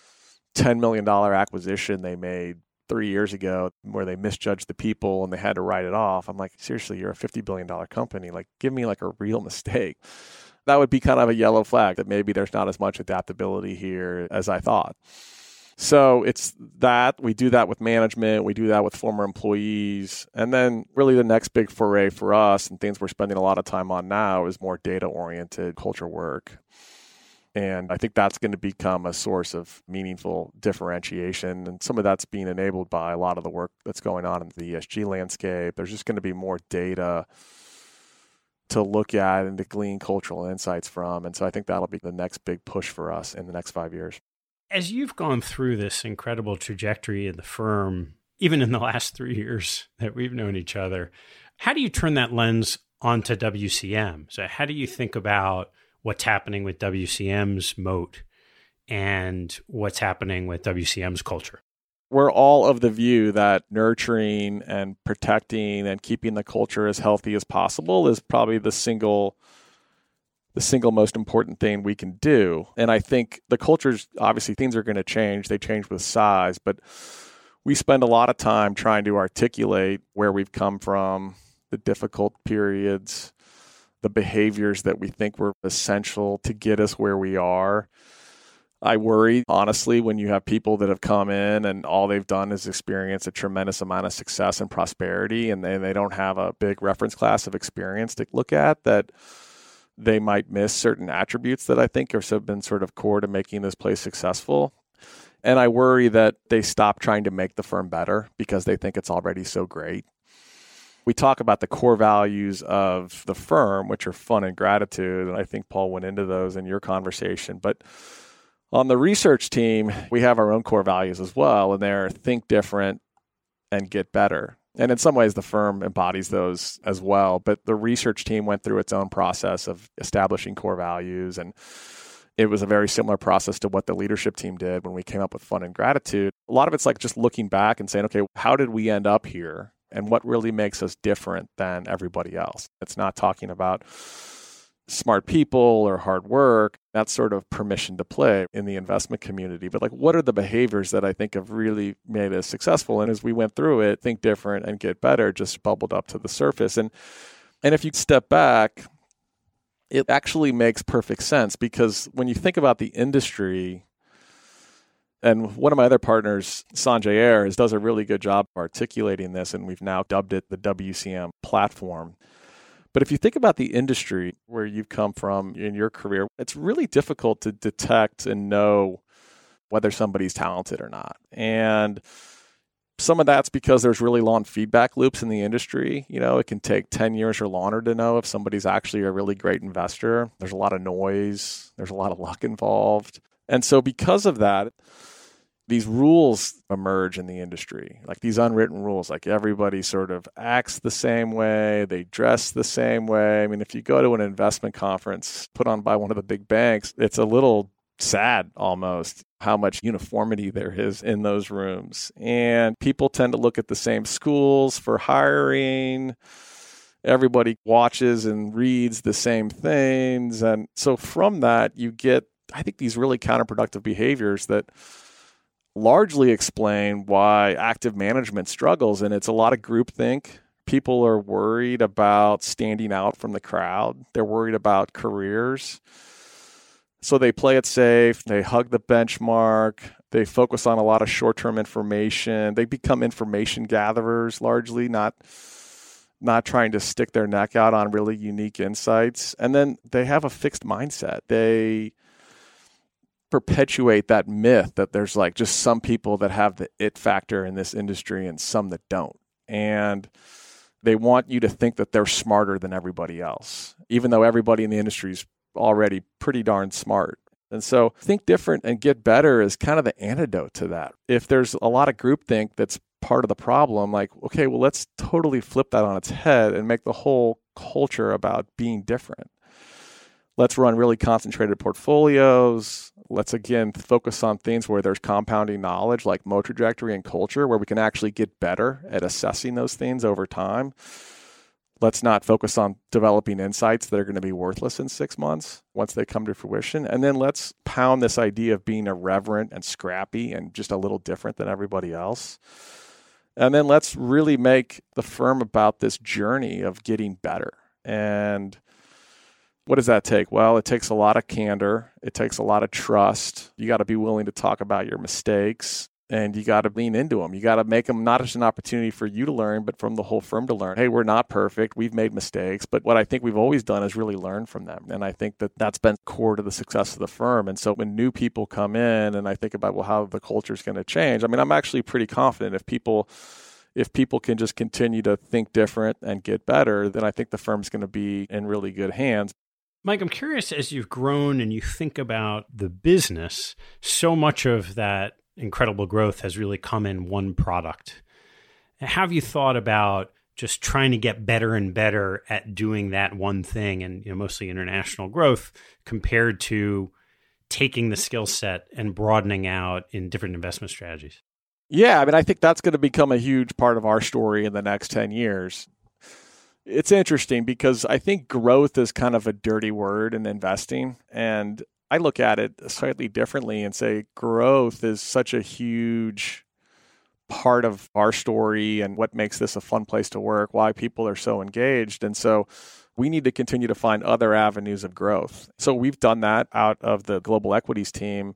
$10 million acquisition they made 3 years ago where they misjudged the people and they had to write it off, I'm like, seriously, you're a $50 billion company. Like, give me like a real mistake. That would be kind of a yellow flag that maybe there's not as much adaptability here as I thought. So it's that. We do that with management. We do that with former employees. And then really the next big foray for us and things we're spending a lot of time on now is more data-oriented culture work. And I think that's going to become a source of meaningful differentiation. And some of that's being enabled by a lot of the work that's going on in the ESG landscape. There's just going to be more data to look at and to glean cultural insights from. And so I think that'll be the next big push for us in the next 5 years. As you've gone through this incredible trajectory in the firm, even in the last 3 years that we've known each other, how do you turn that lens onto WCM? So how do you think about what's happening with WCM's moat and what's happening with WCM's culture? We're all of the view that nurturing and protecting and keeping the culture as healthy as possible is probably the single most important thing we can do. And I think the cultures, obviously things are going to change. They change with size, but we spend a lot of time trying to articulate where we've come from, the difficult periods, the behaviors that we think were essential to get us where we are. I worry, honestly, when you have people that have come in and all they've done is experience a tremendous amount of success and prosperity, and they don't have a big reference class of experience to look at, that they might miss certain attributes that I think have been sort of core to making this place successful. And I worry that they stop trying to make the firm better because they think it's already so great. We talk about the core values of the firm, which are fun and gratitude, and I think Paul went into those in your conversation. But on the research team, we have our own core values as well, and they're think different and get better. And in some ways, the firm embodies those as well. But the research team went through its own process of establishing core values. And It was a very similar process to what the leadership team did when we came up with Fun and Gratitude. A lot of it's like just looking back and saying, okay, how did we end up here? And what really makes us different than everybody else? It's not talking about smart people or hard work. That's sort of permission to play in the investment community. But like, what are the behaviors that I think have really made us successful? And as we went through it, Think Different and Get Better just bubbled up to the surface. And if you step back, it actually makes perfect sense, because when you think about the industry, and one of my other partners, Sanjay Ayers, does a really good job articulating this, and we've now dubbed it the WCM platform. But if you think about the industry where you've come from in your career, it's really difficult to detect and know whether somebody's talented or not. And some of that's because there's really long feedback loops in the industry. You know, it can take 10 years or longer to know if somebody's actually a really great investor. There's a lot of noise. There's a lot of luck involved. And so because of that, these rules emerge in the industry, like these unwritten rules, like everybody sort of acts the same way, they dress the same way. I mean, if you go to an investment conference put on by one of the big banks, it's a little sad almost how much uniformity there is in those rooms. And people tend to look at the same schools for hiring. Everybody watches and reads the same things. And so from that, you get, I think, these really counterproductive behaviors that largely explain why active management struggles. And it's a lot of groupthink. People are worried about standing out from the crowd. They're worried about careers. So they play it safe. They hug the benchmark. They focus on a lot of short-term information. They become information gatherers largely, not trying to stick their neck out on really unique insights. And then they have a fixed mindset. They perpetuate that myth that there's like just some people that have the it factor in this industry and some that don't. And they want you to think that they're smarter than everybody else, even though everybody in the industry is already pretty darn smart. And so Think Different and Get Better is kind of the antidote to that. If there's a lot of groupthink that's part of the problem, like, okay, well, let's totally flip that on its head and make the whole culture about being different. Let's run really concentrated portfolios. Let's, again, focus on things where there's compounding knowledge like mode trajectory and culture, where we can actually get better at assessing those things over time. Let's not focus on developing insights that are going to be worthless in 6 months once they come to fruition. And then let's pound this idea of being irreverent and scrappy and just a little different than everybody else. And then let's really make the firm about this journey of getting better. And what does that take? Well, it takes a lot of candor. It takes a lot of trust. You got to be willing to talk about your mistakes, and you got to lean into them. You got to make them not just an opportunity for you to learn, but from the whole firm to learn. Hey, we're not perfect. We've made mistakes, but what I think we've always done is really learn from them. And I think that that's been core to the success of the firm. And so when new people come in and I think about, well, how the culture is going to change, I mean, I'm actually pretty confident if people can just continue to think different and get better, then I think the firm's going to be in really good hands. Mike, I'm curious, as you've grown and you think about the business, so much of that incredible growth has really come in one product. Have you thought about just trying to get better and better at doing that one thing, and mostly international growth, compared to taking the skill set and broadening out in different investment strategies? Yeah, I mean, I think that's going to become a huge part of our story in the next 10 years. It's interesting because I think growth is kind of a dirty word in investing. And I look at it slightly differently and say growth is such a huge part of our story and what makes this a fun place to work, why people are so engaged. And so we need to continue to find other avenues of growth. So we've done that out of the global equities team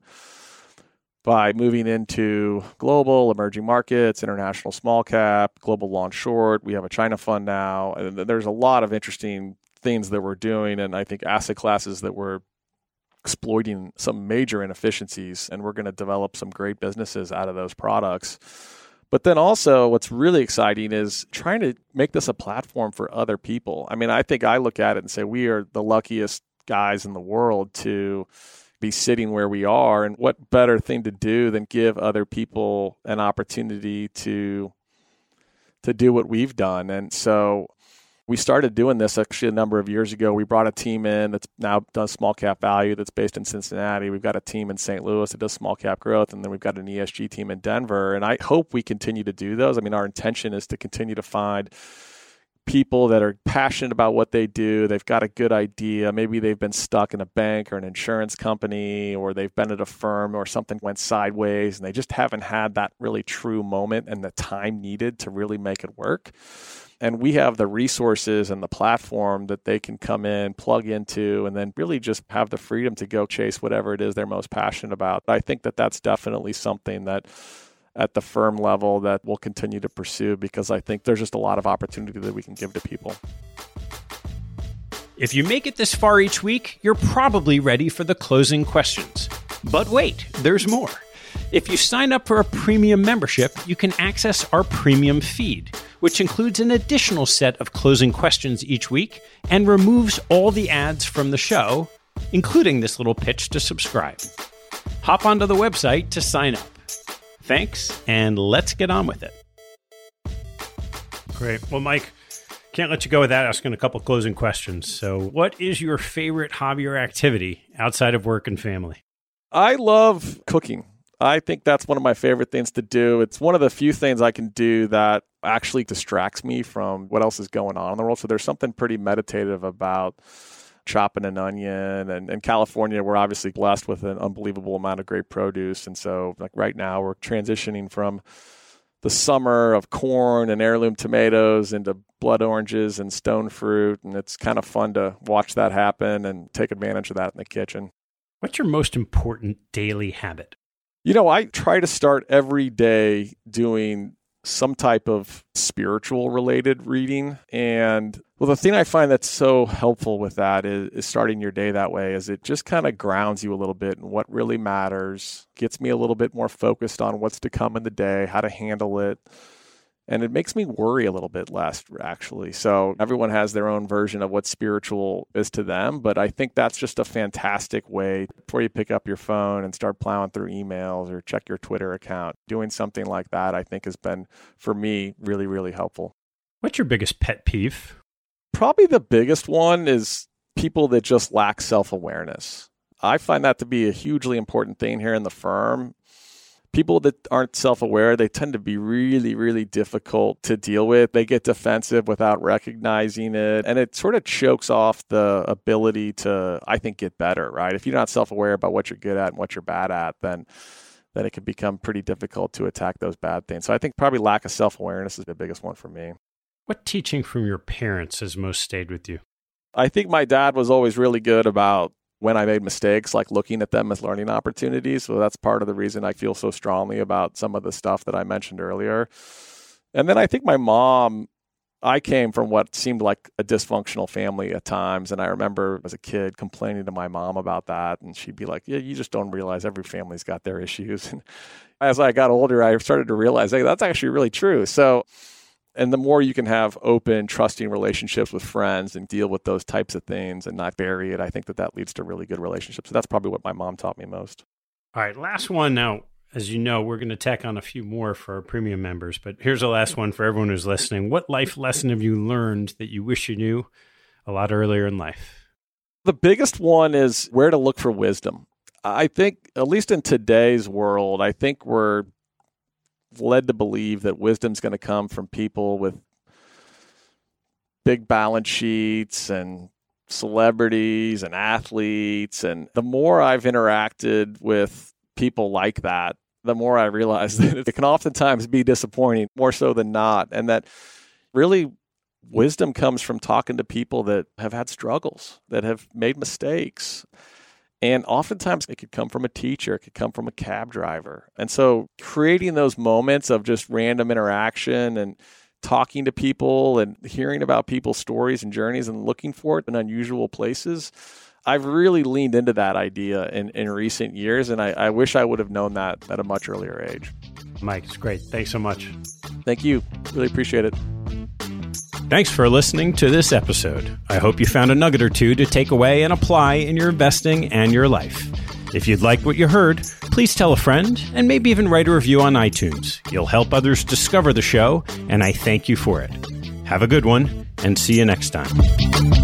by moving into global, emerging markets, international small cap, global long short. We have a China fund now. And there's a lot of interesting things that we're doing, and I think asset classes that we're exploiting some major inefficiencies, and we're going to develop some great businesses out of those products. But then also what's really exciting is trying to make this a platform for other people. I mean, I think I look at it and say we are the luckiest guys in the world to be sitting where we are, and what better thing to do than give other people an opportunity to do what we've done. And so We started doing this actually a number of years ago. We brought a team in that's now does small cap value that's based in Cincinnati. We've got a team in St. Louis that does small cap growth, and then we've got an ESG team in Denver. And I hope we continue to do those. I mean, our intention is to continue to find people that are passionate about what they do. They've got a good idea. Maybe they've been stuck in a bank or an insurance company, or they've been at a firm or something went sideways and they just haven't had that really true moment and the time needed to really make it work. And we have the resources and the platform that they can come in, plug into, and then really just have the freedom to go chase whatever it is they're most passionate about. I think that that's definitely something that at the firm level that we'll continue to pursue, because I think there's just a lot of opportunity that we can give to people. If you make it this far each week, you're probably ready for the closing questions. But wait, there's more. If you sign up for a premium membership, you can access our premium feed, which includes an additional set of closing questions each week and removes all the ads from the show, including this little pitch to subscribe. Hop onto the website to sign up. Thanks, and let's get on with it. Great. Well, Mike, can't let you go without asking a couple closing questions. So what is your favorite hobby or activity outside of work and family? I love cooking. I think that's one of my favorite things to do. It's one of the few things I can do that actually distracts me from what else is going on in the world. So there's something pretty meditative about chopping an onion. And in California, we're obviously blessed with an unbelievable amount of great produce. And so like right now, we're transitioning from the summer of corn and heirloom tomatoes into blood oranges and stone fruit. And it's kind of fun to watch that happen and take advantage of that in the kitchen. What's your most important daily habit? You know, I try to start every day doing some type of spiritual related reading. And well, the thing I find that's so helpful with that is starting your day that way is it just kind of grounds you a little bit in what really matters, gets me a little bit more focused on what's to come in the day, how to handle it. And it makes me worry a little bit less, actually. So everyone has their own version of what spiritual is to them. But I think that's just a fantastic way before you pick up your phone and start plowing through emails or check your Twitter account. Doing something like that, I think, has been, for me, really, really helpful. What's your biggest pet peeve? Probably the biggest one is people that just lack self-awareness. I find that to be a hugely important thing here in the firm. People that aren't self-aware, they tend to be really, really difficult to deal with. They get defensive without recognizing it. And it sort of chokes off the ability to, I think, get better, right? If you're not self-aware about what you're good at and what you're bad at, then it can become pretty difficult to attack those bad things. So I think probably lack of self-awareness is the biggest one for me. What teaching from your parents has most stayed with you? I think my dad was always really good about when I made mistakes, like looking at them as learning opportunities. So that's part of the reason I feel so strongly about some of the stuff that I mentioned earlier. And then I think my mom, I came from what seemed like a dysfunctional family at times. And I remember as a kid complaining to my mom about that. And she'd be like, yeah, you just don't realize every family's got their issues. And as I got older, I started to realize, hey, that's actually really true. So, and the more you can have open, trusting relationships with friends and deal with those types of things and not bury it, I think that leads to really good relationships. So that's probably what my mom taught me most. All right, last one. Now, as you know, we're going to tack on a few more for our premium members, but here's the last one for everyone who's listening. What life lesson have you learned that you wish you knew a lot earlier in life? The biggest one is where to look for wisdom. I think, at least in today's world, I think we're led to believe that wisdom's going to come from people with big balance sheets and celebrities and athletes. And the more I've interacted with people like that, the more I realize that it can oftentimes be disappointing, more so than not. And that really wisdom comes from talking to people that have had struggles, that have made mistakes. And oftentimes it could come from a teacher, it could come from a cab driver. And so creating those moments of just random interaction and talking to people and hearing about people's stories and journeys and looking for it in unusual places, I've really leaned into that idea in recent years. And I wish I would have known that at a much earlier age. Mike, it's great. Thanks so much. Thank you. Really appreciate it. Thanks for listening to this episode. I hope you found a nugget or two to take away and apply in your investing and your life. If you'd like what you heard, please tell a friend and maybe even write a review on iTunes. You'll help others discover the show, and I thank you for it. Have a good one, and see you next time.